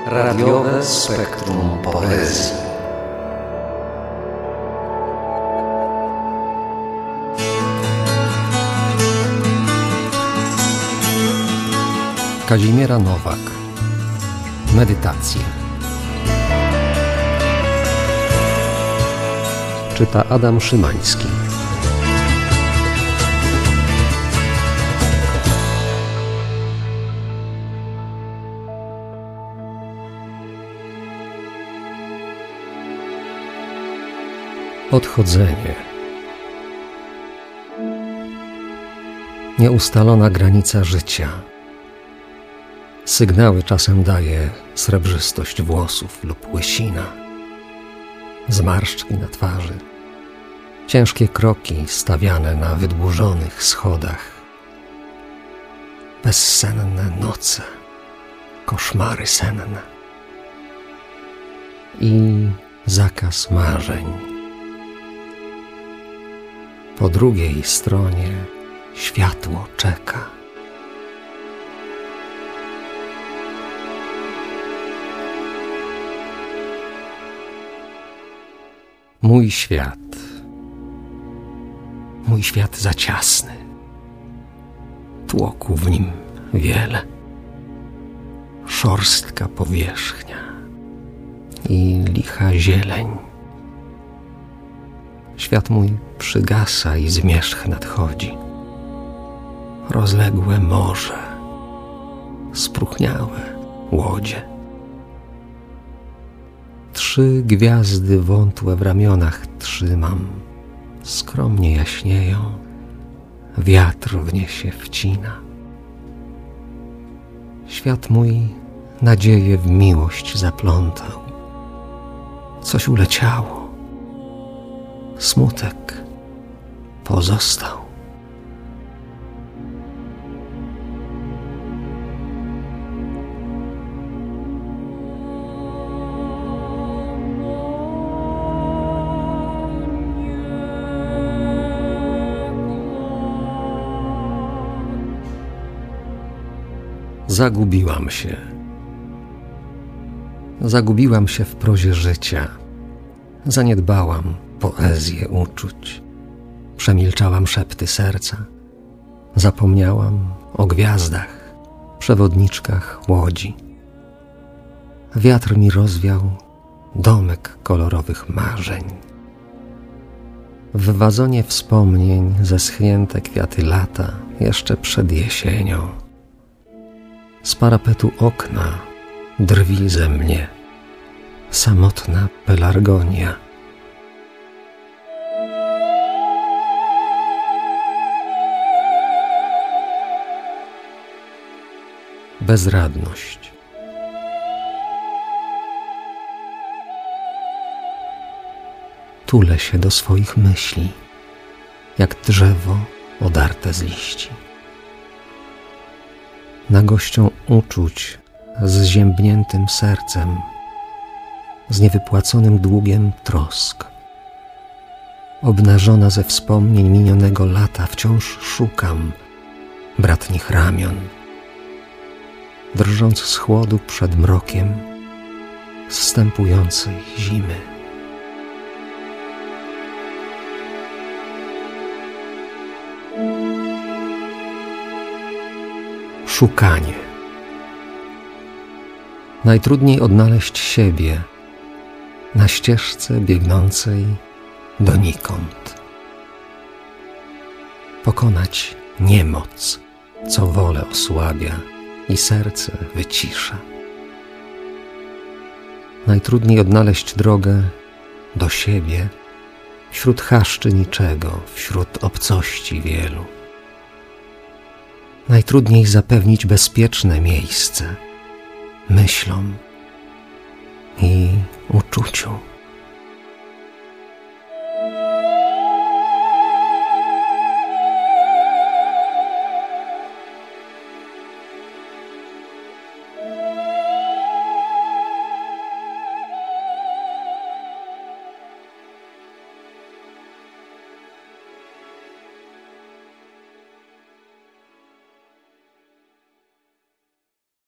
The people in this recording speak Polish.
Radiowe spektrum poezji. Kazimiera Nowak. Medytacje. Czyta Adam Szymański. Odchodzenie. Nieustalona granica życia. Sygnały czasem daje srebrzystość włosów lub łysina, zmarszczki na twarzy, ciężkie kroki stawiane na wydłużonych schodach, bezsenne noce, koszmary senne i zakaz marzeń. Po drugiej stronie światło czeka. Mój świat za ciasny, tłoku w nim wiele, szorstka powierzchnia i licha zieleń. Świat mój przygasa i zmierzch nadchodzi. Rozległe morze, spróchniałe łodzie. 3 gwiazdy wątłe w ramionach trzymam, skromnie jaśnieją, wiatr w nie się wcina. Świat mój nadzieję w miłość zaplątał. Coś uleciało, smutek pozostał. Zagubiłam się w prozie życia. Zaniedbałam poezję uczuć. Przemilczałam szepty serca. Zapomniałam o gwiazdach, przewodniczkach łodzi. Wiatr mi rozwiał domek kolorowych marzeń. W wazonie wspomnień zeschnięte kwiaty lata jeszcze przed jesienią. Z parapetu okna drwi ze mnie samotna pelargonia. Bezradność. Tulę się do swoich myśli, jak drzewo odarte z liści. Nagością uczuć z ziębniętym sercem, z niewypłaconym długiem trosk. Obnażona ze wspomnień minionego lata wciąż szukam bratnich ramion. Drżąc z chłodu przed mrokiem zstępującej zimy. Szukanie. Najtrudniej odnaleźć siebie na ścieżce biegnącej donikąd. Pokonać niemoc, co wolę osłabia i serce wycisza. Najtrudniej odnaleźć drogę do siebie wśród chaszczy niczego, wśród obcości wielu. Najtrudniej zapewnić bezpieczne miejsce myślom i uczuciu.